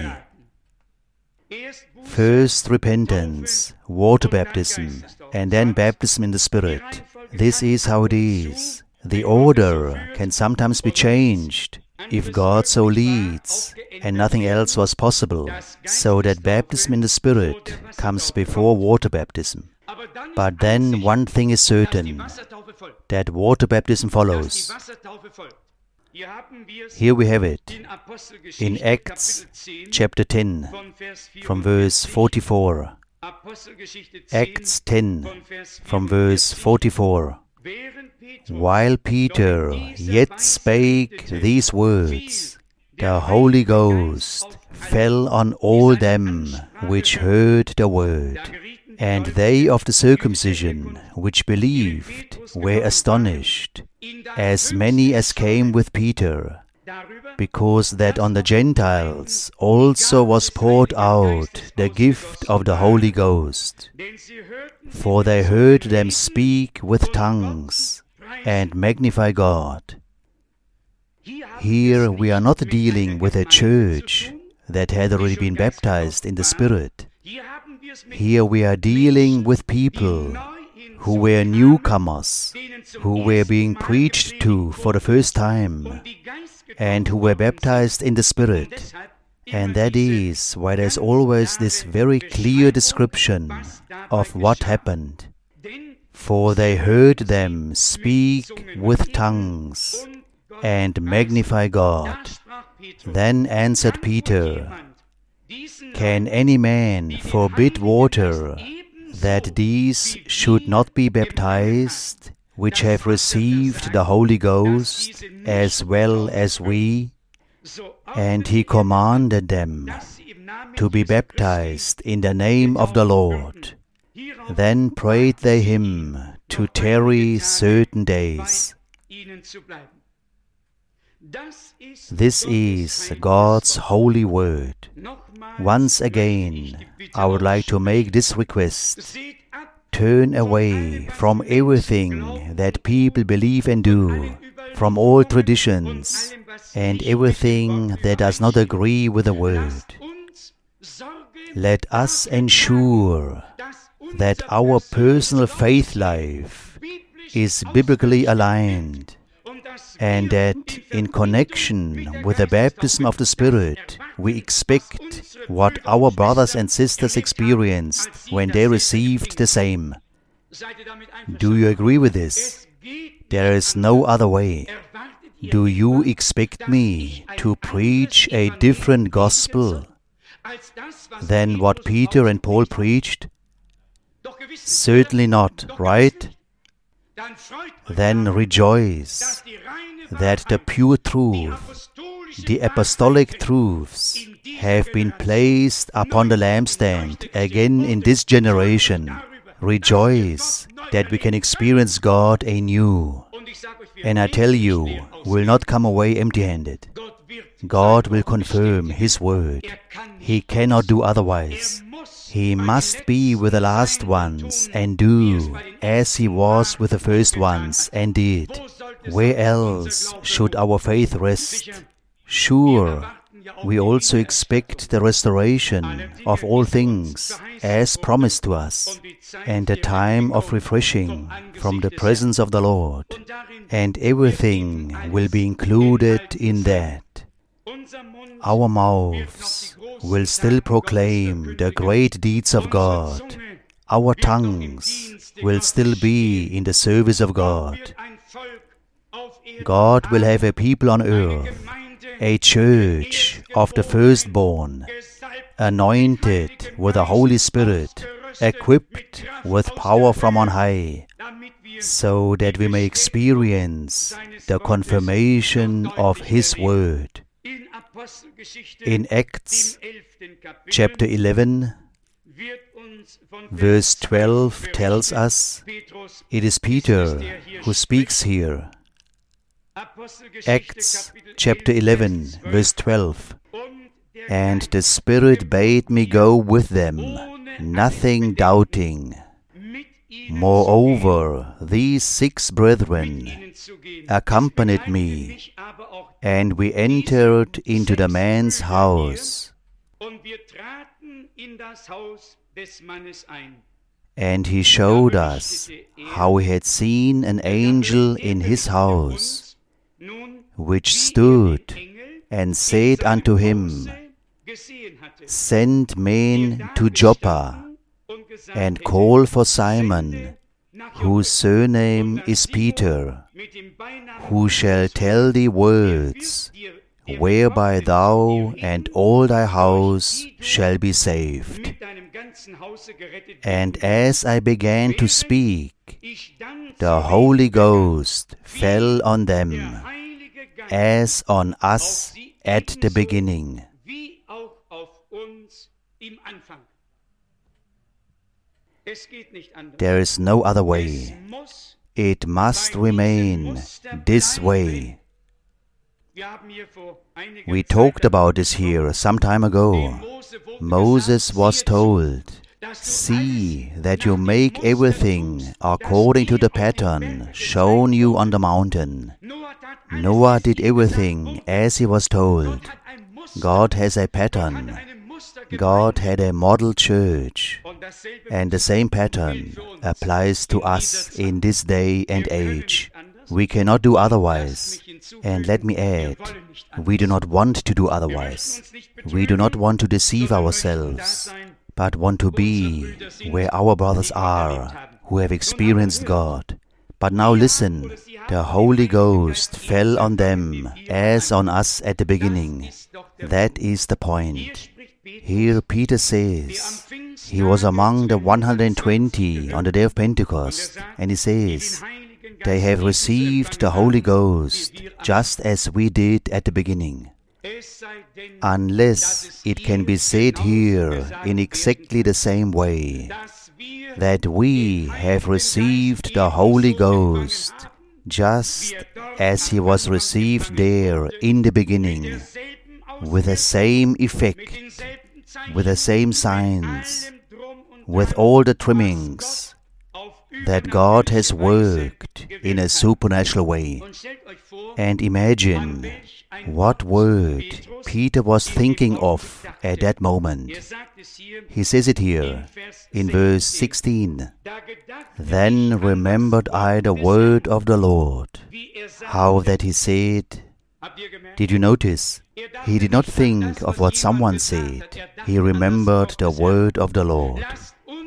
First repentance, water baptism, and then baptism in the Spirit. This is how it is. The order can sometimes be changed if God so leads, and nothing else was possible, so that baptism in the Spirit comes before water baptism. But then one thing is certain, that water baptism follows. Here we have it, in Acts chapter 10, from verse 44. Acts 10, from verse 44. While Peter yet spake these words, the Holy Ghost fell on all them which heard the word. And they of the circumcision which believed were astonished, as many as came with Peter, because that on the Gentiles also was poured out the gift of the Holy Ghost. For they heard them speak with tongues and magnify God. Here we are not dealing with a church that had already been baptized in the Spirit. Here we are dealing with people who were newcomers, who were being preached to for the first time, and who were baptized in the Spirit. And that is why there's always this very clear description of what happened. For they heard them speak with tongues and magnify God. Then answered Peter, Can any man forbid water, that these should not be baptized, which have received the Holy Ghost, as well as we? And he commanded them to be baptized in the name of the Lord. Then prayed they him to tarry certain days. This is God's holy word. Once again, I would like to make this request. Turn away from everything that people believe and do, from all traditions, and everything that does not agree with the Word. Let us ensure that our personal faith life is biblically aligned, and that in connection with the baptism of the Spirit, we expect what our brothers and sisters experienced when they received the same. Seid ihr damit Do you einverstanden? agree with this? Es geht There is no other way. Erwartet ihr Do you etwa, expect dass me ich ein to anderes preach a Evangelium different predigen gospel soll, als das, was than what Petrus Peter and Paul ausgepredigt hat? preached? Doch gewiss nicht, Certainly oder? not, Doch gewiss right? nicht. Dann freut euch Then darüber, rejoice dass die reine that the Wahrheit, pure die truth, apostolische the Wahrheit apostolic truths, in dieser have been Generation placed upon the neu lampstand beleuchtet again sind. in Und this freut euch generation. darüber, Rejoice that we can experience God anew. Und ich sag euch, wir And I gehen tell nicht you, leer aus. we'll not come away empty-handed. Gott wird God sein will Wort confirm bestätigen. His word. Kann He nicht cannot do anders. otherwise. Muss He bei den must be with the Letzten last sein ones und tun, and wie es do bei den as He Ersten was war with the und first getan ones hat. and did. Wo sollte Where sonst unser else Glaube should ruhen? our faith rest? Sicher, wir Sure, erwarten ja auch we die also Wiedererstattung expect the restoration of all things as promised to us, and the time of refreshing from the presence of the Lord, und darin and everything will be included in that. unser Mund Our mouths will still proclaim the great deeds of God. Our tongues will still be in the service of God. wird ein Volk auf Erden God will have a people on eine earth, Gemeinde, a church of the firstborn, gesalbt anointed with the Holy Spirit, equipped with power from on high, damit wir so that we may experience the confirmation of His word. in Apostelgeschichte In Acts im 11. Kapitel chapter 11, wird uns von verse Vers 12 berichtet. tells us Petrus, it is Peter who speaks here. Apostelgeschichte Acts Kapitel chapter 11, 11, verse 12. und der And the Geist Spirit bade me go with them, ohne nothing doubting. mit ihnen Moreover, these 6 mit brethren ihnen zu gehen. accompanied Es begleitete me, mich aber auch and we entered into the man's house. und wir traten in das Haus des Mannes ein. And he showed us how he had seen an angel in his house, Nun, which wie stood den Engel and said unto him, gesehen hatte, Send men der to da Joppa, gestanden und gesagt and hätte, call for Simon, sende nach whose Joppe, surname und is dass Peter, Simon mit dem Beinamen who shall Petrus, tell thee der words, wird dir whereby erfolgen, thou dir and hin, all thy durch house die du shall be saved. mit deinem ganzen Hause gerettet And werden as I began to speak, ich dann the zu Holy reden begann, Ghost fell on them, der Heilige Geist as on auf us sie at the ebenso beginning. wie auch auf uns im Anfang. Es geht nicht anders. There is no other Es way. muss It must remain this way. Wir haben hier vor einiger We Zeit talked darüber about this here some time ago. Moses was told, See that you make everything according to the pattern shown you on the mountain. Noah did everything as he was told. God has a pattern. God had a model church. And the same pattern applies to us in this day and age. We cannot do otherwise. And let me add, we do not want to do otherwise. We do not want to deceive ourselves, but want to be where our brothers are, who have experienced God. But now listen, the Holy Ghost fell on them as on us at the beginning. That is the point. Here Peter says, he was among the 120 on the day of Pentecost, and he says, they have received the Holy Ghost just as we did at the beginning. Unless it can be said here in exactly the same way, that we have received the Holy Ghost just as he was received there in the beginning, with the same effect, with the same signs, with all the trimmings, that God has worked in a supernatural way. And imagine what word Peter was thinking of at that moment. He says it here in verse 16. Then remembered I the word of the Lord, how that he said, did you notice? He did not think of what someone said. He remembered the word of the Lord,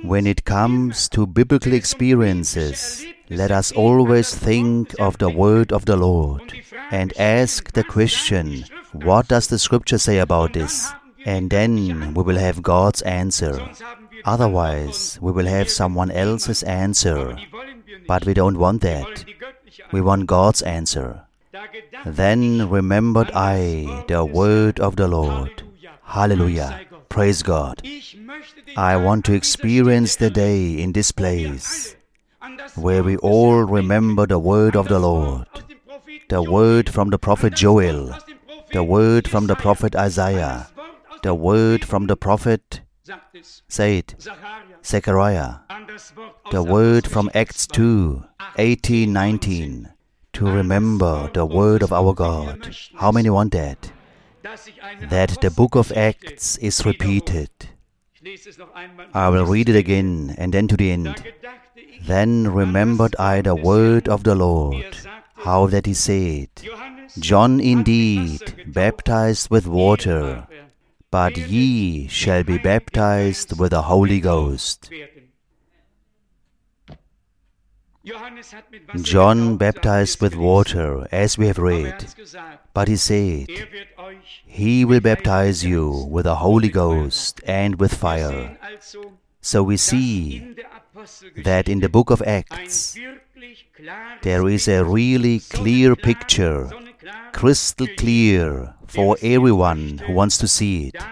When it comes to biblical experiences, let us always think of the word of the Lord and ask the question, what does the Scripture say about this? And then we will have God's answer. Otherwise, we will have someone else's answer. But we don't want that. We want God's answer. Then remembered I the word of the Lord. Hallelujah. Praise God. I want to experience the day in this place where we all remember the word of the Lord, the word from the prophet Joel, the word from the prophet Isaiah, the word from the prophet, say it, Zechariah, the word from Acts 2, 18, 19, to remember the word of our God. How many want that? That the book of Acts is repeated. I will read it again and then to the end. Then remembered I the word of the Lord, how that he said, John indeed baptized with water, but ye shall be baptized with the Holy Ghost. John baptized with water, as we have read, but he said, He will baptize you with the Holy Ghost and with fire. So we see that in the book of Acts, there is a really clear picture, crystal clear for everyone who wants to see it.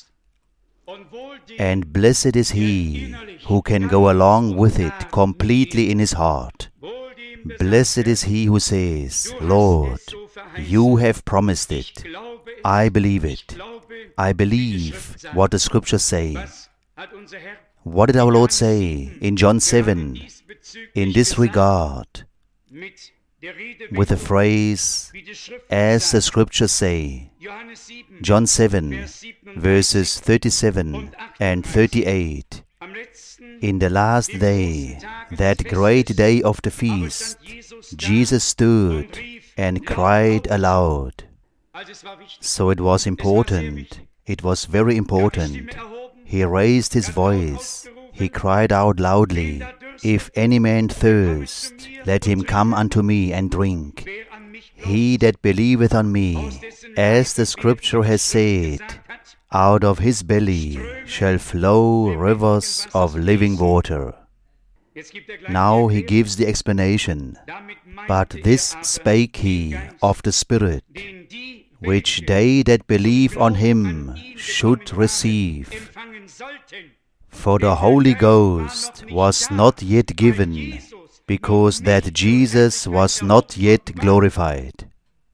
And blessed is he who can go along with it completely in his heart. Blessed is he who says, Lord, you have promised it. I believe it. I believe what the Scriptures say. What did our Lord say in John 7 in this regard? With the phrase, as the Scriptures say, John 7, verses 37 and 38. In the last day, that great day of the feast, Jesus stood and cried aloud. So it was important. It was very important. He raised his voice. He cried out loudly, If any man thirst, let him come unto me and drink. He that believeth on me, as the Scripture has said, out of his belly shall flow rivers of living water. Now he gives the explanation. But this spake he of the Spirit, which they that believe on him should receive. For the Holy Ghost was not yet given, because that Jesus was not yet glorified.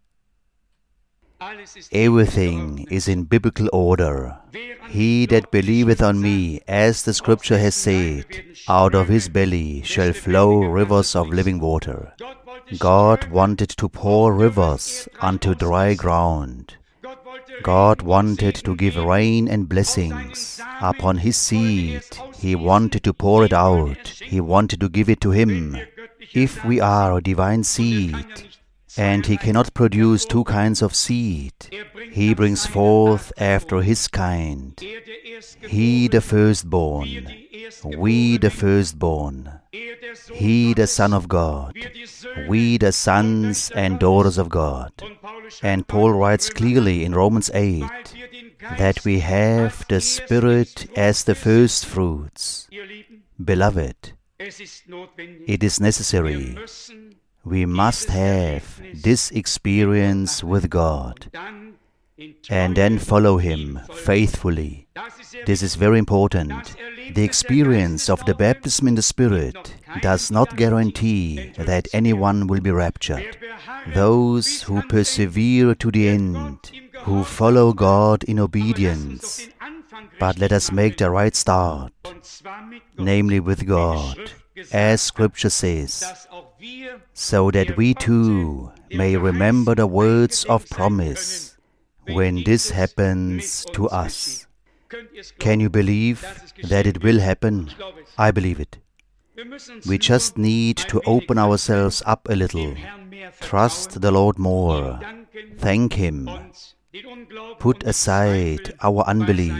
Everything is in biblical order. He that believeth on me, as the Scripture has said, out of his belly shall flow rivers of living water. God wanted to pour rivers unto dry ground. God wanted to give rain and blessings upon his seed. He wanted to pour it out. He wanted to give it to him. If we are a divine seed, and he cannot produce two kinds of seed, he brings forth after his kind. He the firstborn, we the firstborn. He the Son of God, we the sons and daughters of God. And Paul writes clearly in Romans 8 that we have the Spirit as the first fruits. Beloved, it is necessary. We must have this experience with God and then follow Him faithfully. This is very important. The experience of the baptism in the Spirit does not guarantee that anyone will be raptured. Those who persevere to the end, who follow God in obedience, but let us make the right start, namely with God, as Scripture says, so that we too may remember the words of promise when this happens to us. Can you believe that it will happen? I believe it. We just need to open ourselves up a little, trust the Lord more, thank Him, put aside our unbelief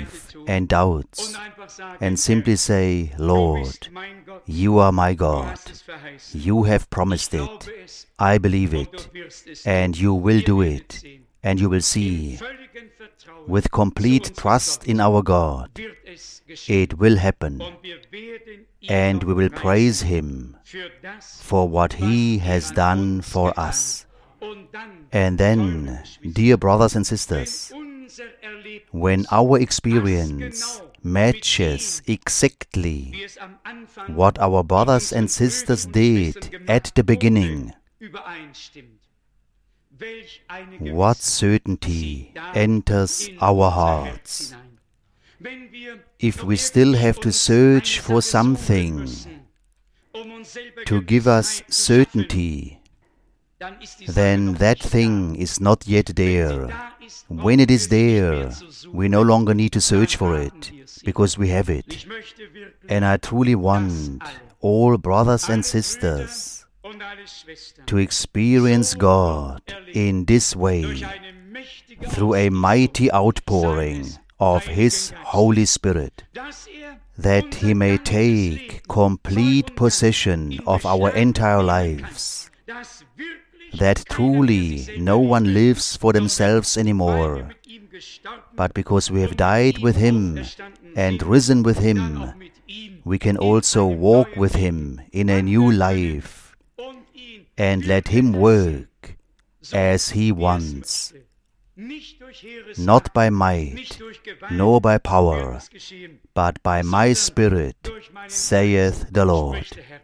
and doubts, and simply say, Lord, you are my God. You have promised it. I believe it, and you will do it, and you will see. With complete trust in our God, it will happen, and we will praise Him for what He has done for us. And then, dear brothers and sisters, when our experience matches exactly what our brothers and sisters did at the beginning, what certainty enters our hearts. If we still have to search for something to give us certainty, then that thing is not yet there. When it is there, we no longer need to search for it, because we have it. And I truly want all brothers and sisters to experience God in this way, through a mighty outpouring of His Holy Spirit, that He may take complete possession of our entire lives, that truly no one lives for themselves anymore, but because we have died with Him and risen with Him, we can also walk with Him in a new life and let Him work as He wants, not by might, nor by power, but by my Spirit, saith the Lord.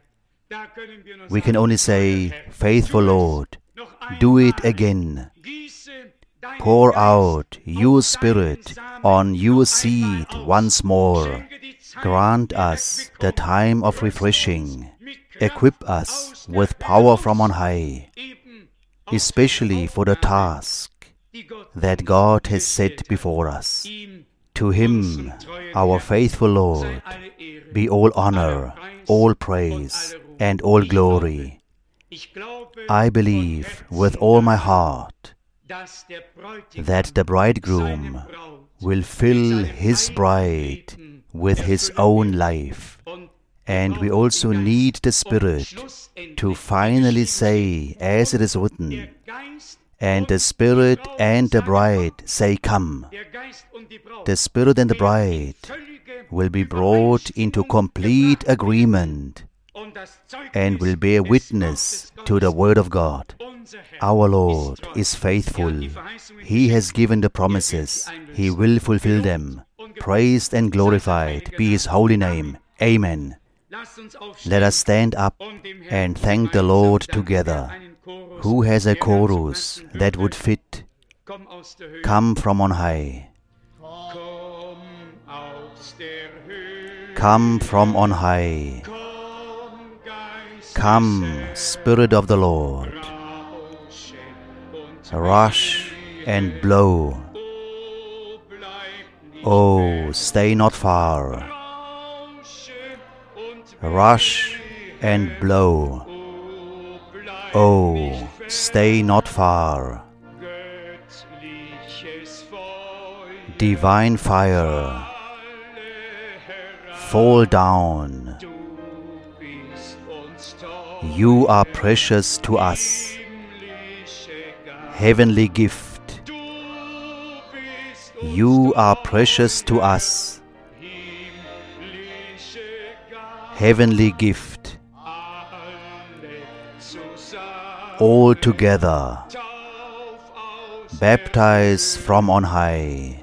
We can only say, Faithful Lord, do it again. Pour out your Spirit on your seed once more. Grant us the time of refreshing. Equip us with power from on high, especially for the task that God has set before us. To Him, our faithful Lord, be all honor, all praise, and all glory. I believe with all my heart that the bridegroom will fill his bride with his own life. And we also need the Spirit to finally say, as it is written, and the Spirit and the bride say, Come. The Spirit and the bride will be brought into complete agreement and will bear witness to the Word of God. Our Lord is faithful. He has given the promises. He will fulfill them. Praised and glorified be His holy name. Amen. Let us stand up and thank the Lord together. Who has a chorus that would fit? Come from on high. Come from on high. Come, Spirit of the Lord. Rush and blow. Oh, stay not far. Rush and blow. Oh, stay not far. Divine fire, fall down. You are precious to us. Heavenly gift. You are precious to us. Heavenly gift. All together, baptize from on high,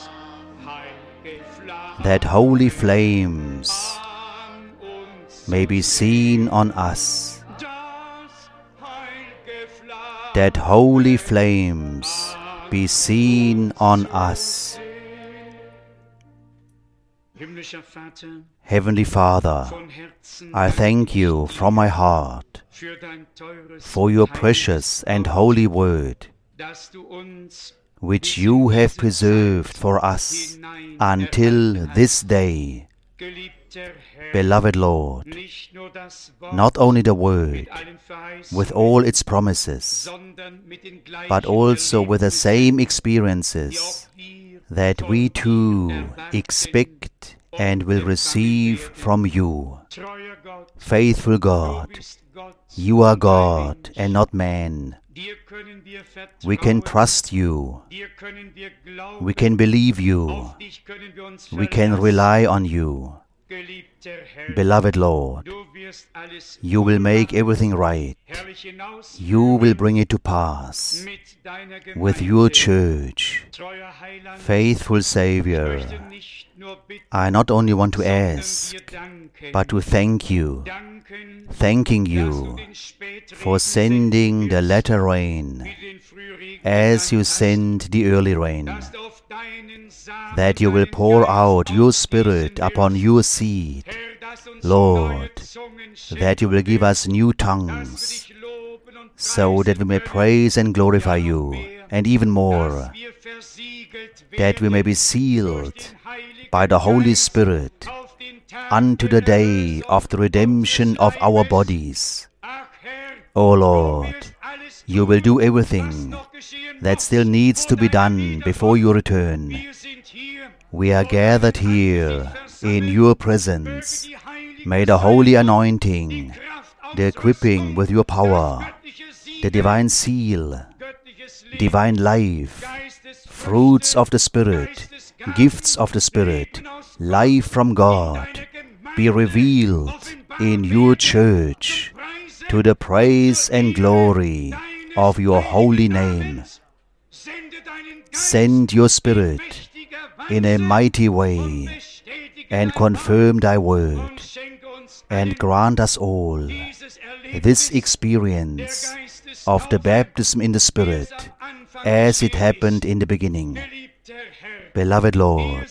that holy flames may be seen on us, that holy flames be seen on us. Heavenly Father, I thank You from my heart for Your precious and holy word, which You have preserved for us until this day. Beloved Lord, not only the word with all its promises, but also with the same experiences that we too expect and will receive from you. Faithful God, you are God and not man. We can trust you. We can believe you. We can rely on you. Beloved Lord, you will make everything right. You will bring it to pass with your church. Faithful Savior, I not only want to ask, but to thank you, thanking you for sending the latter rain as you sent the early rain, that you will pour out your Spirit upon your seed, Lord, that you will give us new tongues, so that we may praise and glorify you, and even more, that we may be sealed by the Holy Spirit unto the day of the redemption of our bodies. O Lord, you will do everything that still needs to be done before you return. We are gathered here in your presence. May the holy anointing, the equipping with your power, the divine seal, divine life, fruits of the Spirit, gifts of the Spirit, life from God, be revealed in your church to the praise and glory of your holy name. Send your Spirit in a mighty way and confirm thy word, and grant us all this experience of the baptism in the Spirit as it happened in the beginning. Beloved Lord,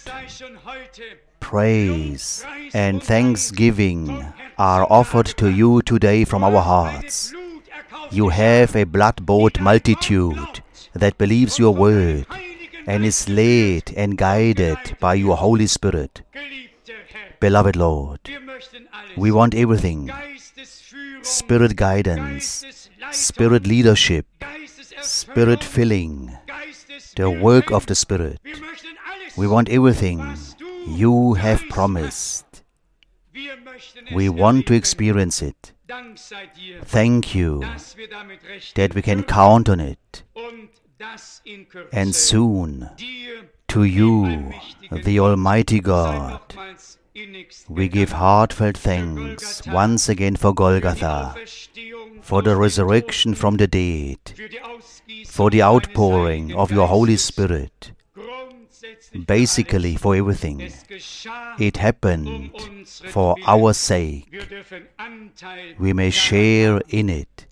praise and thanksgiving are offered to you today from our hearts. You have a blood-bought multitude that believes your word and is led and guided by your Holy Spirit. Beloved Lord, we want everything: Spirit guidance, Spirit leadership, Spirit filling, the work of the Spirit. We want everything you have promised. We want to experience it. Thank you that we can count on it. And soon, to you, the Almighty God, we give heartfelt thanks once again for Golgotha, for the resurrection from the dead, for the outpouring of your Holy Spirit, basically for everything. It happened for our sake. We may share in it.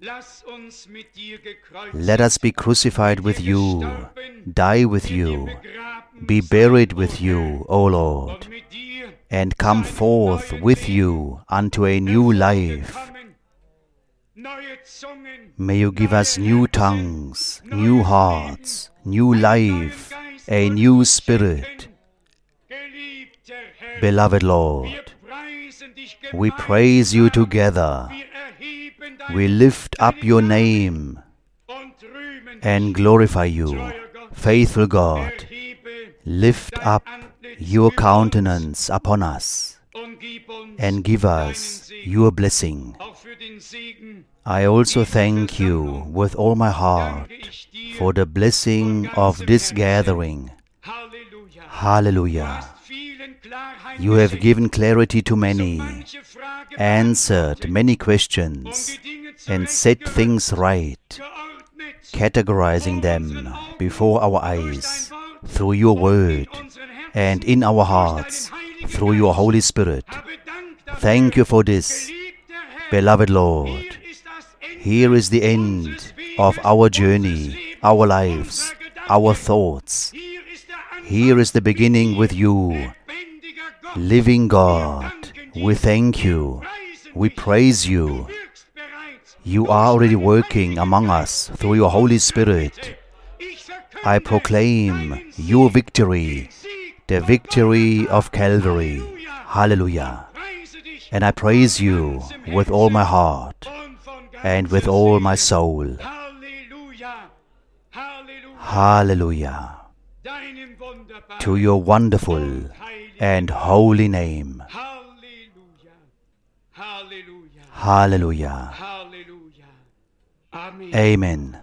Let us be crucified with you, die with you, be buried with you, O Lord, and come forth with you unto a new life. May you give us new tongues, new hearts, new life, a new spirit. Beloved Lord, we praise you together. We lift up your name and glorify you. Faithful God, lift up your countenance upon us and give us your blessing. I also thank you with all my heart for the blessing of this gathering. Hallelujah. You have given clarity to many, answered many questions, and set things right, categorizing them before our eyes through your word and in our hearts through your Holy Spirit. Thank you for this, beloved Lord. Here is the end of our journey, our lives, our thoughts. Here is the beginning with you. Living God, we thank you. We praise you. You are already working among us through your Holy Spirit. I proclaim your victory, the victory of Calvary. Hallelujah. And I praise you with all my heart and with all my soul. Hallelujah. to your wonderful and holy name. Halleluja. Halleluja. Hallelujah. Halleluja. Amen. Amen.